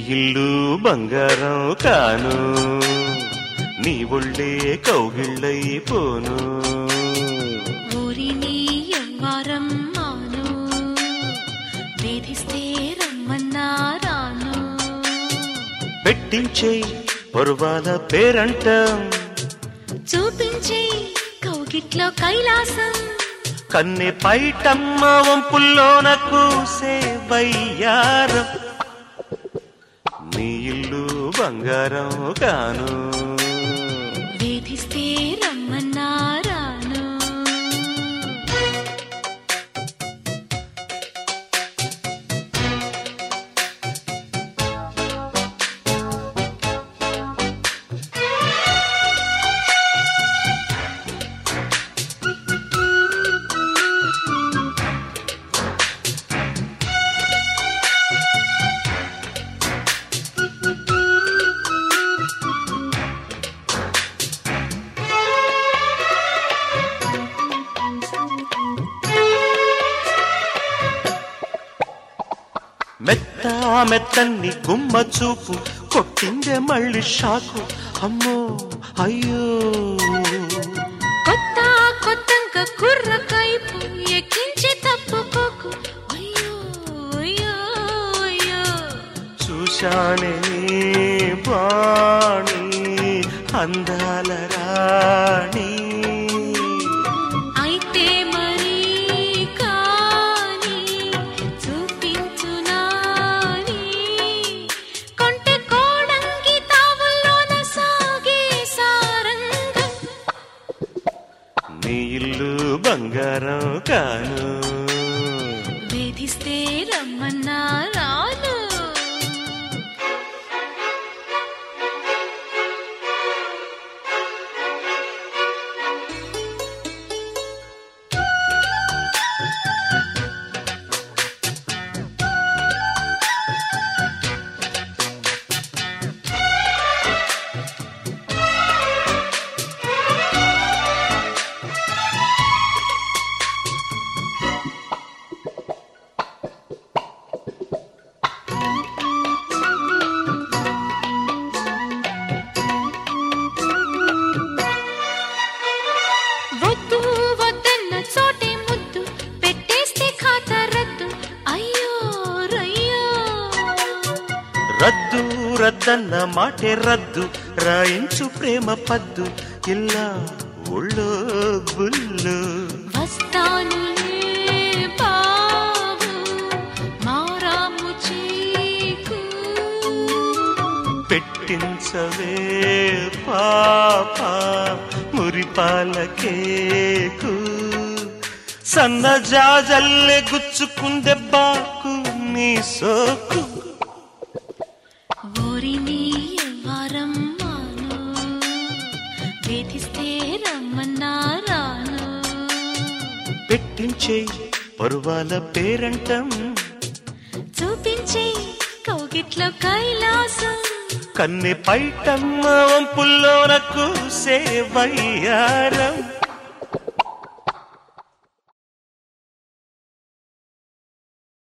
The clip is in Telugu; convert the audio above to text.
ఇల్లు బంగారం కాను, నీ ఒళ్ళే కౌగిళ్ళైపోను. ఊరిని ఎవ్వారం మాను, వేధిస్తే రమ్మన్నారాను. పెట్టించే పరువాల పేరంటం, చూపించే కౌగిట్లో కైలాసం. కన్నె పైటమ్మ వంపుల్లోన కూసే వయ్యారం. నీ ఇల్లు బంగారం కాను, వేధిస్తే రమ్మన్నారాను. మెత్త మెత్తన్ని గుమ్మ చూపు కొట్టిందే మళ్ళీ షాకు. అమ్మో అయ్యో, కొత్త కొత్తంగా కుర్ర కైపు ఎక్కించి తప్పుకోకు. అయ్యో అయ్యో అయ్యో, చూశానే బాణి అందాల రాణి. అయితే మరి కాని చూపించు నాని, కొంటె కోడంగి తావుల్లోన సాగే సారంగం. నీ ఇల్లు బంగారం కాను, వేధిస్తే రమ్మన్నారాను. వద్దు వద్దన్న చోటే ముద్దు పెట్టేస్తే ఖాతా రద్దు. అయ్యో రయ్యో, రద్దు రద్దన్న మాటే రద్దు, రాయించు ప్రేమ పద్దు. ఇలా ఒళ్ళో బుల్లు వస్తానులే బాబు మారాము చీకు. పెట్టించవే పాప మురిపాల కేకు. సన్నజాజల్లే గుచ్చుకుందెబ్బాకు నీ సోకు. ఊరిని ఎవ్వారం మాను, వేధిస్తే రమ్మన్నారాను. పెట్టించే పరువాల పేరంటం, చూపించే కౌగిట్లో కైలాసం. కన్నె పైటమ్మ వంపుల్లోన కూసే వయ్యారం.